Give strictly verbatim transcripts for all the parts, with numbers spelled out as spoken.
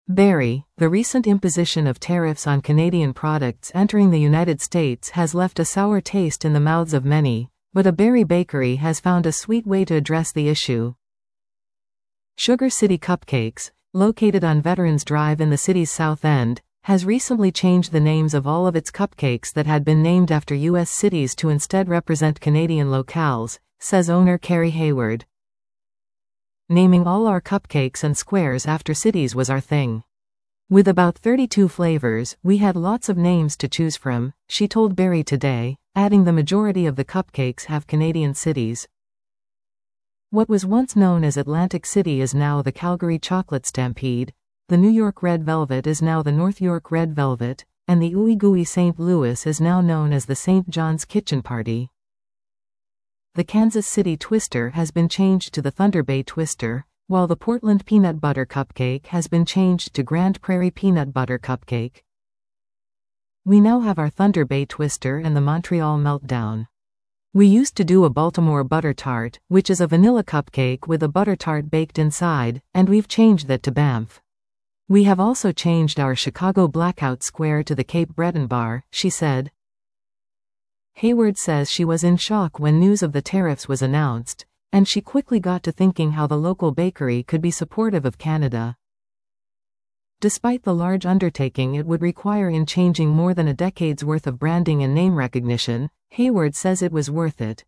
Berry, the recent imposition of tariffs on Canadian products entering the United States has left a sour taste in the mouths of many, but a Berry bakery has found a sweet way to address the issue. Sugar City Cupcakes, located on Veterans Drive in the city's South End, has recently changed the names of all of its cupcakes that had been named after U S cities to instead represent Canadian locales, says owner Carrie Hayward. Naming all our cupcakes and squares after cities was our thing. With about thirty-two flavors, we had lots of names to choose from, she told Berry Today, adding the majority of the cupcakes have Canadian cities. What was once known as Atlantic City is now the Calgary Chocolate Stampede, the New York Red Velvet is now the North York Red Velvet, and the Ooey Gooey Saint Louis is now known as the Saint John's Kitchen Party. The Kansas City Twister has been changed to the Thunder Bay Twister, while the Portland Peanut Butter Cupcake has been changed to Grand Prairie Peanut Butter Cupcake. We now have our Thunder Bay Twister and the Montreal Meltdown. We used to do a Baltimore Butter Tart, which is a vanilla cupcake with a butter tart baked inside, and we've changed that to Banff. We have also changed our Chicago Blackout Square to the Cape Breton Bar, she said. Hayward says she was in shock when news of the tariffs was announced, and she quickly got to thinking how the local bakery could be supportive of Canada. Despite the large undertaking it would require in changing more than a decade's worth of branding and name recognition, Hayward says it was worth it.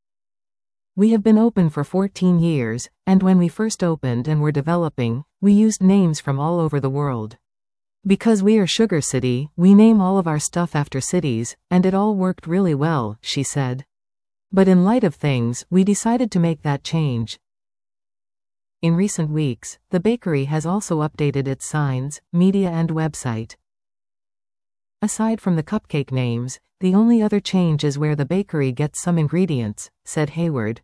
We have been open for fourteen years, and when we first opened and were developing, we used names from all over the world. Because we are Sugar City, we name all of our stuff after cities, and it all worked really well, she said. But in light of things, we decided to make that change. In recent weeks, the bakery has also updated its signs, media and website. Aside from the cupcake names, the only other change is where the bakery gets some ingredients, said Hayward.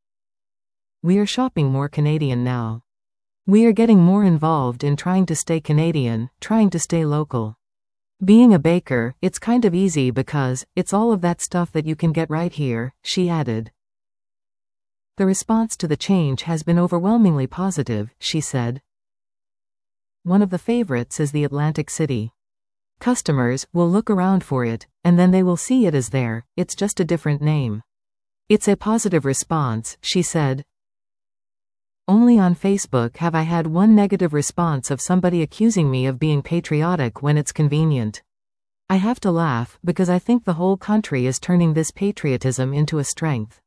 We are shopping more Canadian now. We are getting more involved in trying to stay Canadian, trying to stay local. Being a baker, it's kind of easy because it's all of that stuff that you can get right here, she added. The response to the change has been overwhelmingly positive, she said. One of the favorites is the Atlantic City. Customers will look around for it, and then they will see it as there, it's just a different name. It's a positive response, she said. Only on Facebook have I had one negative response of somebody accusing me of being patriotic when it's convenient. I have to laugh because I think the whole country is turning this patriotism into a strength.